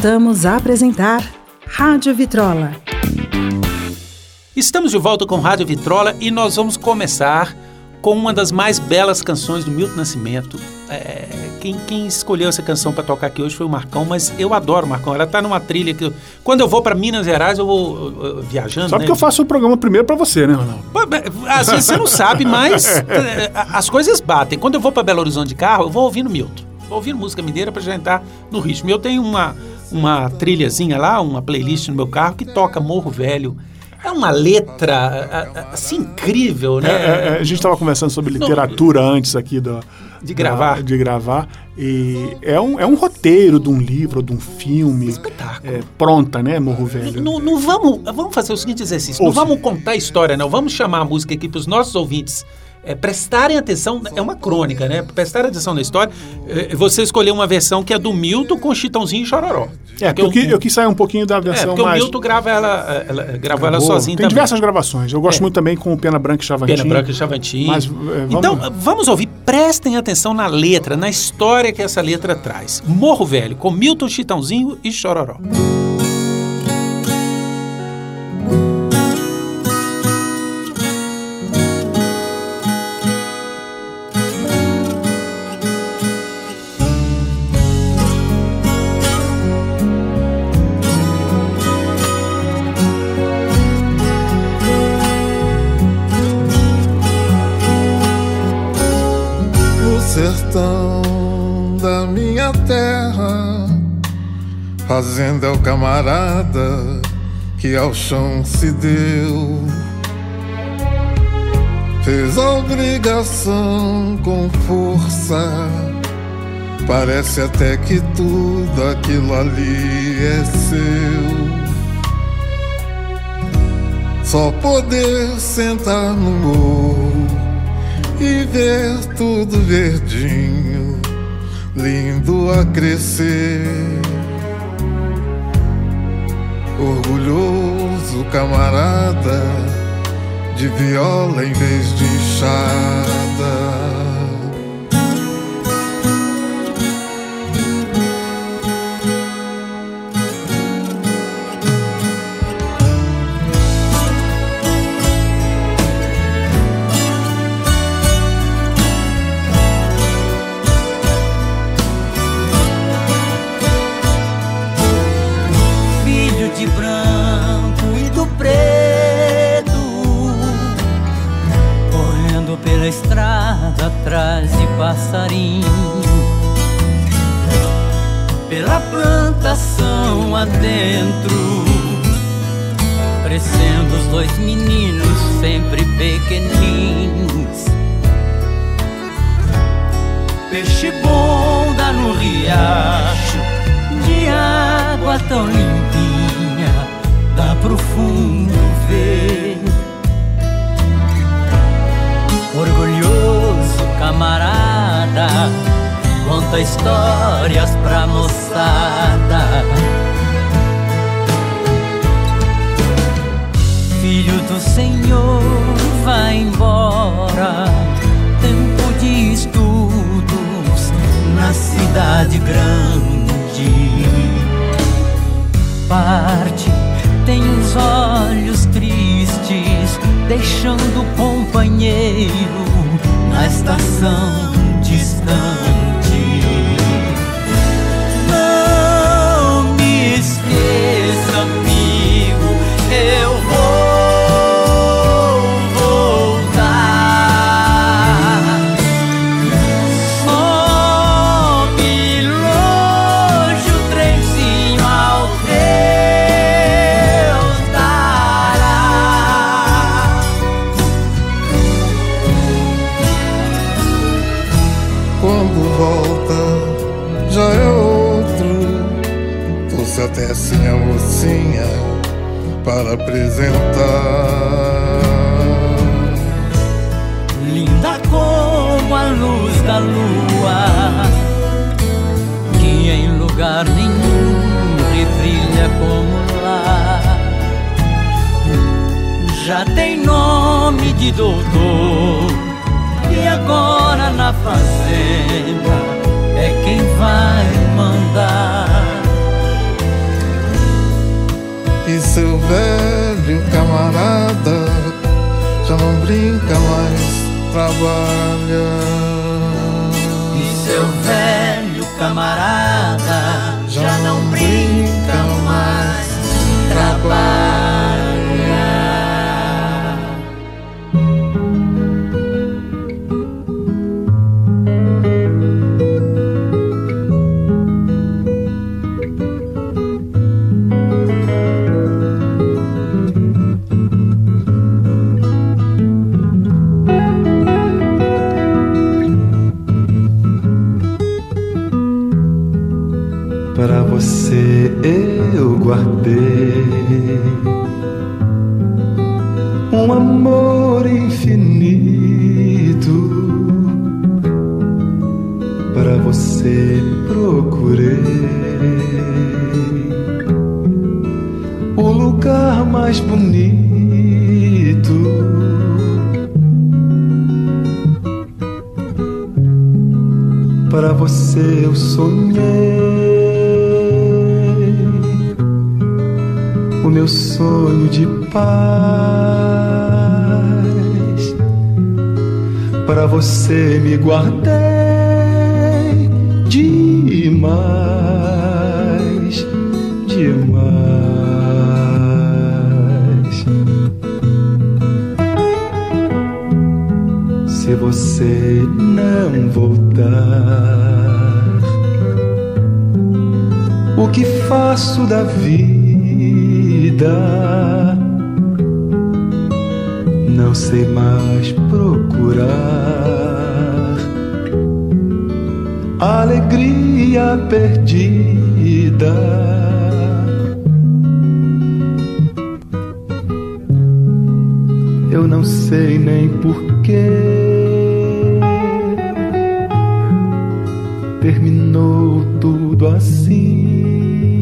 Voltamos a apresentar Rádio Vitrola. Estamos de volta com Rádio Vitrola e nós vamos começar com uma das mais belas canções do Milton Nascimento. Quem escolheu essa canção para tocar aqui hoje foi o Marcão, mas eu adoro o Marcão. Ela tá numa trilha que quando eu vou para Minas Gerais, eu vou viajando. Só porque eu faço o programa primeiro para você, né, Ronaldo? Às vezes você não sabe, mas as coisas batem. Quando eu vou para Belo Horizonte de carro, eu vou ouvindo Milton. Vou ouvindo música mineira para já entrar no ritmo. Eu tenho uma trilhazinha lá, uma playlist no meu carro que toca Morro Velho. É uma letra, assim, incrível, né? A gente estava conversando sobre literatura antes aqui de gravar. E é um roteiro de um livro, de um filme. Espetáculo. Pronta, né, Morro Velho? Não vamos fazer o seguinte exercício. Não vamos contar a história, não. Vamos chamar a música aqui para os nossos ouvintes prestarem atenção. É uma crônica, né? Prestarem atenção na história. Você escolheu uma versão que é do Milton com Chitãozinho e Chororó. Porque eu quis sair um pouquinho da versão porque mais... o Milton gravou ela sozinho. Tem diversas gravações. Eu gosto muito também com o Pena Branca e Chavantinho. Pena Branca e Chavantinho. Mas, Então, vamos ouvir. Prestem atenção na letra, na história que essa letra traz. Morro Velho, com Milton, Chitãozinho e Chororó. Sertão da minha terra, fazenda é o camarada que ao chão se deu. Fez a obrigação com força, parece até que tudo aquilo ali é seu. Só poder sentar no morro e ver tudo verdinho, lindo a crescer. Orgulhoso camarada, de viola em vez de enxada. Estrada atrás de passarinho, pela plantação adentro, crescendo os dois meninos sempre pequeninos. Peixe bom dá no riacho, de água tão limpinha, dá pro fundo ver. Orgulhoso camarada, conta histórias pra moçada. Filho do Senhor, vai embora, tempo de estudos na cidade grande. Parte, tem os olhos tristes, deixando o companheiro na estação distante. Não me esqueça, amigo, eu vou voltar. Sobe longe o trenzinho ao Deus dará. Quando volta já é outro, trouxe até sim a mocinha para apresentar. Linda como a luz da lua, que em lugar nenhum brilha como lá. Já tem nome de doutor, e agora na fazenda é quem vai mandar. trabalha. E seu velho camarada já não brinca mais, trabalha. Para você eu guardei um amor infinito. Para você procurei o lugar mais bonito. Para você eu sonhei o meu sonho de paz. Para você me guardei demais, demais. Se você não voltar, o que faço da vida? Não sei mais procurar a alegria perdida. Eu não sei nem porquê terminou tudo assim.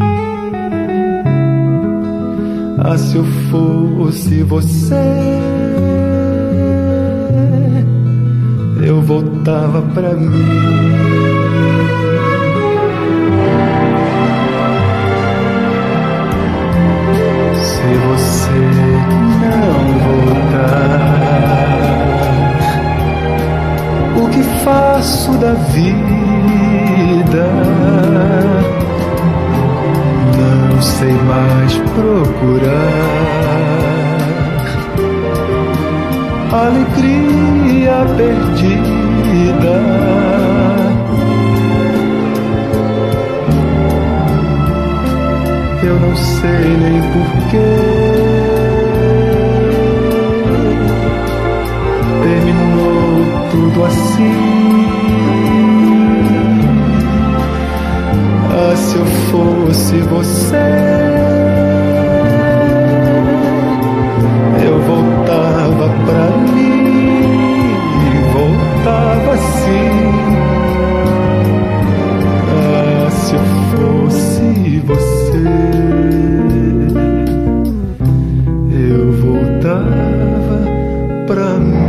Ah, se eu fosse você, eu voltava pra mim. Se você não voltar, o que faço da vida? Não sei mais procurar alegria perdida. Eu não sei nem porquê terminou tudo assim. Ah, se eu fosse você, eu voltava pra mim, voltava assim. Ah, se eu fosse você, eu voltava pra mim.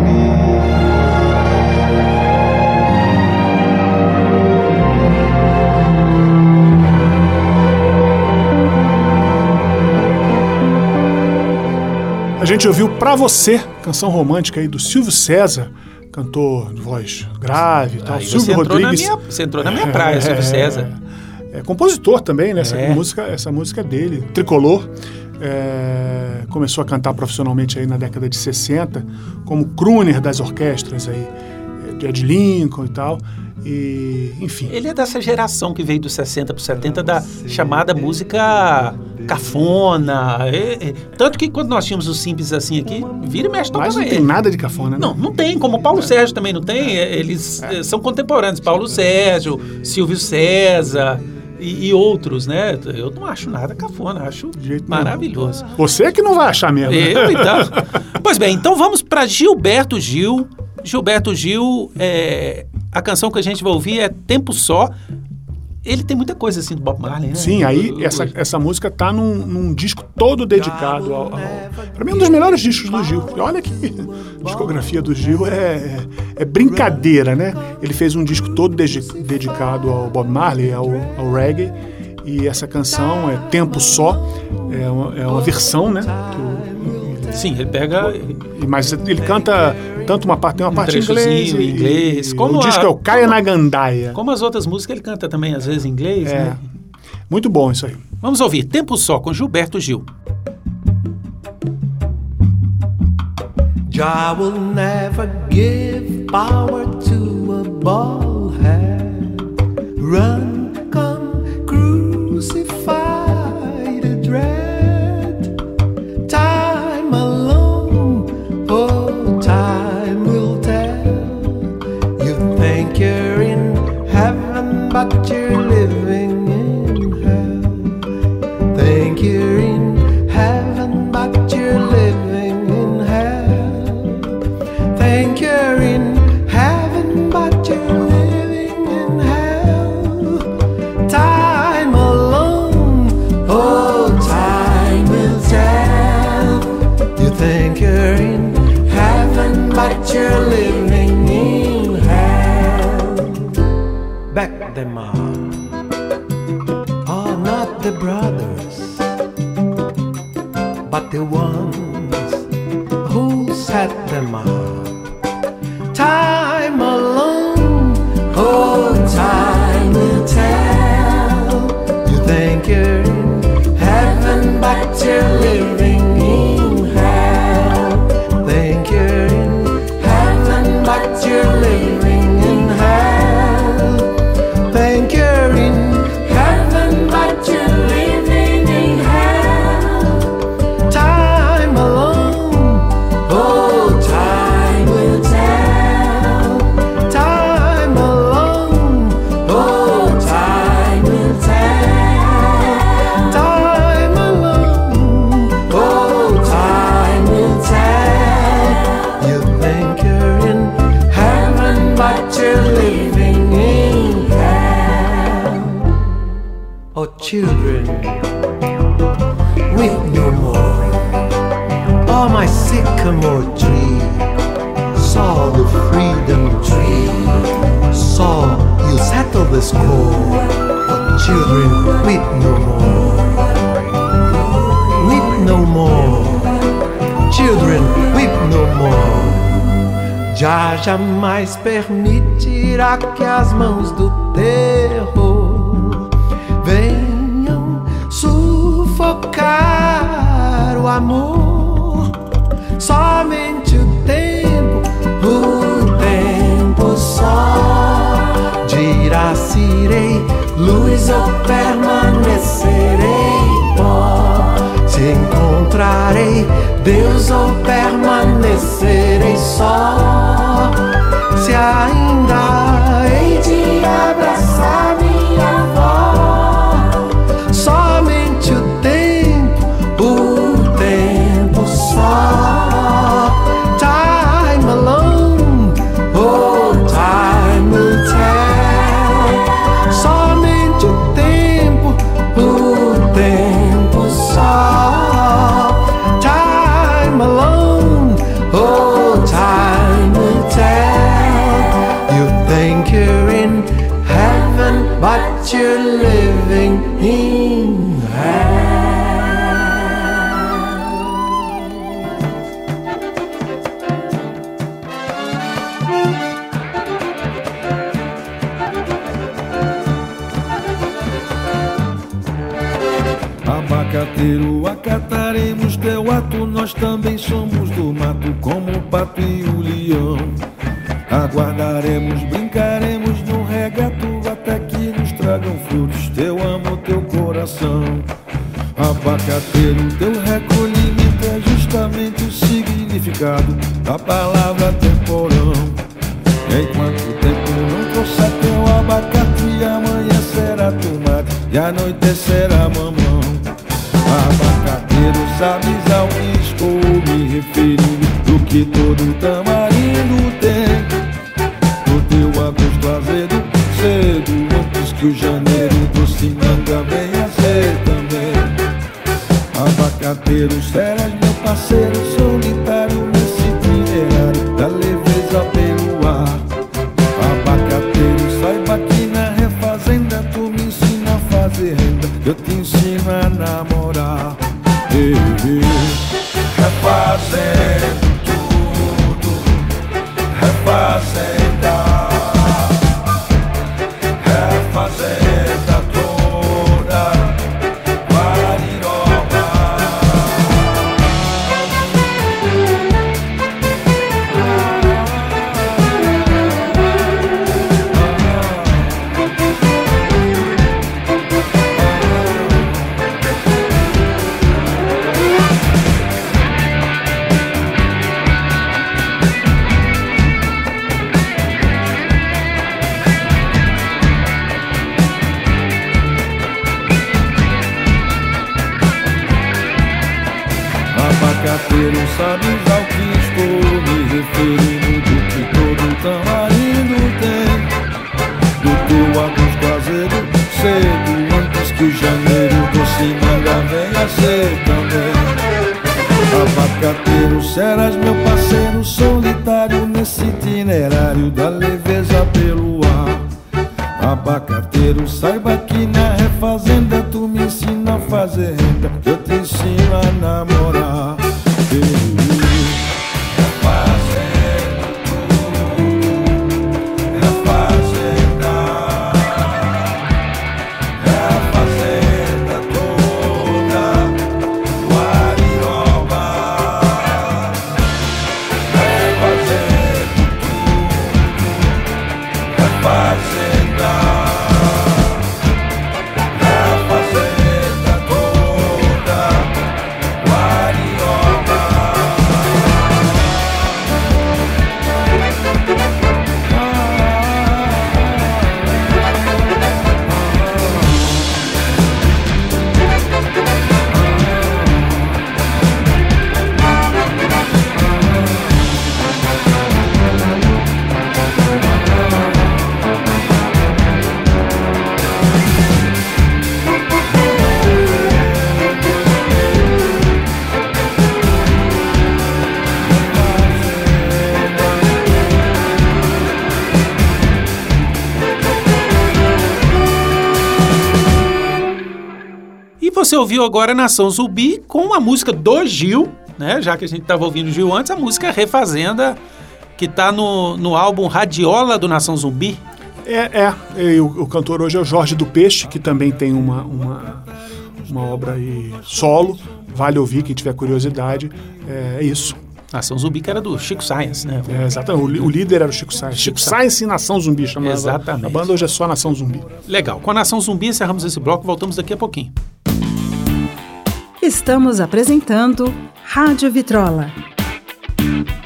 A gente ouviu Pra Você, canção romântica aí do Silvio César, cantor de voz grave e tal. Silvio Rodrigues. Você entrou na minha praia, Silvio César. É compositor também, né? Essa música é dele, Tricolor. Começou a cantar profissionalmente aí na década de 60, como crooner das orquestras aí, de Ed Lincoln e tal. E, enfim. Ele é dessa geração que veio dos 60 para os 70 da chamada música cafona. Tanto que quando nós tínhamos os simples assim aqui, vira e mexe tocava ele. Mas não ele. tem nada de cafona, né? Não tem. Como o Paulo Sérgio também não tem. Eles são contemporâneos. Paulo Sérgio, Silvio César e outros, né? Eu não acho nada cafona, acho maravilhoso. Você é que não vai achar mesmo. Eu, então. Pois bem, então vamos para Gilberto Gil. Gilberto Gil, a canção que a gente vai ouvir é Tempo Só. Ele tem muita coisa assim do Bob Marley, né? Sim, aí essa música tá num disco todo dedicado para mim é um dos melhores discos do Gil. Olha que discografia do Gil é brincadeira, né? Ele fez um disco todo dedicado ao Bob Marley, ao reggae, e essa canção é Tempo Só, é uma versão, né? Que ele Sim, ele pega... Mas ele canta tanto uma parte, tem uma parte em trechozinho inglês. em inglês. O disco é o Kaya Nagandaia. Como as outras músicas, ele canta também, às vezes, em inglês, né? Muito bom isso aí. Vamos ouvir Tempo Só, com Gilberto Gil. Jah will never give power to a bald head. Run, come, crucify the dread. Time alone, oh, time will tell. You think you're in heaven, but you're living in hell. Think you're in heaven, but you're living in hell. Think you're in heaven, but you're living in hell. Time alone, oh, time will tell. You think you're in heaven, but you're living in hell. Back them up. Oh, not the brothers, but the ones who set them up. Time alone, oh, time will tell. You think you're in heaven, but you're living in hell. Think you're in heaven, but you're living in hell. Think you're in heaven, but you're living in hell. Time alone, oh, time will tell. Time alone, oh, time will tell. Time alone, oh, time will tell. You think you're in heaven, but you're living in hell. Oh, children, weep no more. Oh, my sycamore tree, saw the freedom tree, saw you settle the score. Oh, children, weep no more. Weep no more. Children, weep no more. Já jamais permitirá que as mãos do terror venham sufocar o amor. Somente o tempo só dirá se irei luz ou permanecerei pó. Se encontrarei Deus ou permanecerei só. Se ainda hei de abraçar minha avó. Somente o tempo só. Time alone, oh, time will tell. Somente o tempo só. Time alone, oh, time will tell. You think you're in heaven, but you're living in hell. Abacateiro, acataremos teu ato. Nós também somos do mato, como o pato e o leão. Aguardaremos, brincaremos no regato, até que nos tragam frutos teu amor, teu coração. Abacateiro, teu recolhimento é justamente o significado da palavra temporão. Enquanto o tempo não trouxer teu abacate, amanhã será tomate e anoitecerá mamão. Abacateiro, sabes ao que estou me referindo, do que todo tamarindo tem. No teu agosto azedo, cedo, antes que o janeiro doce manga venha ser também. Abacateiro, serás meu parceiro solitário nesse itinerário da leveza pelo ar. Abacateiro, saiba que na refazenda tu me ensina a fazer renda, eu te ensino a namorar. refazendo tudo, refazenda, refazenda toda, Guariroba. Abacateiro, sabes ao que estou me referindo, do que todo tamarindo tem, do teu agosto azedo, cedo, antes que janeiro, doce manga venha ser também. Abacateiro, serás meu parceiro solitário nesse itinerário da leveza pelo ar. Abacateiro, saiba que na refazenda tu me ensina a fazer renda, eu te ensino a namorar. Refazendo tudo, refazenda, refazenda toda, Guariroba. Refazendo tudo, refazenda, refazenda toda, Guariroba. E você ouviu agora Nação Zumbi com a música do Gil, né? Já que a gente estava ouvindo o Gil antes, a música Refazenda, que está no álbum Radiola do Nação Zumbi. O cantor hoje é o Jorge do Peixe, que também tem uma obra aí solo. Vale ouvir, quem tiver curiosidade. É isso. Nação Zumbi, que era do Chico Science, né? Exatamente. O líder era o Chico Science. Chico Science e Nação Zumbi chamava. Exatamente. A banda hoje é só Nação Zumbi. Legal. Com a Nação Zumbi encerramos esse bloco, voltamos daqui a pouquinho. Estamos apresentando Rádio Vitrola.